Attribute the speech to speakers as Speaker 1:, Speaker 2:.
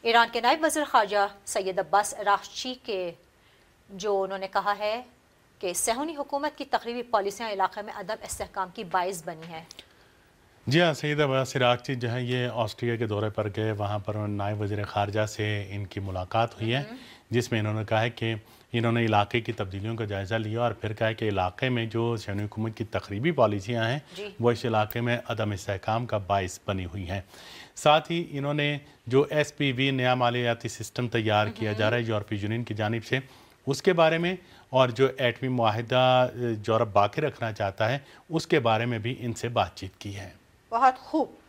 Speaker 1: Iran के नायब वज़ीर ख़ारजा सैयद अब्बास अराग़ची के जो उन्होंने कहा है कि सहूनी हुकूमत की तकरीबी पॉलिसियाँ इलाक़े में अदम इस्तेहकाम की बाइस बनी है।
Speaker 2: जी हाँ, सैयद अब्बास अराग़ची जो है ये ऑस्ट्रिया के दौरे पर गए, वहाँ पर नायब वज़ीर ख़ारजा से इनकी मुलाकात हुई है, जिसमें इन्होंने कहा है कि इन्होंने इलाके की तब्दीलियों का जायज़ा लिया और फिर कहा है कि इलाके में जो सहूनी हुकूमत की तकरीबी पॉलिसियाँ हैं वो इस इलाके में अदम इस्तेहकाम का बाइस बनी हुई हैं। साथ ही इन्होंने जो SPV नया मालियाती सिस्टम तैयार किया जा रहा है यूरोपीय यूनियन की जानिब से, उसके बारे में और जो एटमी मुआहिदा यूरोप बाकी रखना चाहता है उसके बारे में भी इनसे बातचीत की है।
Speaker 1: बहुत खूब।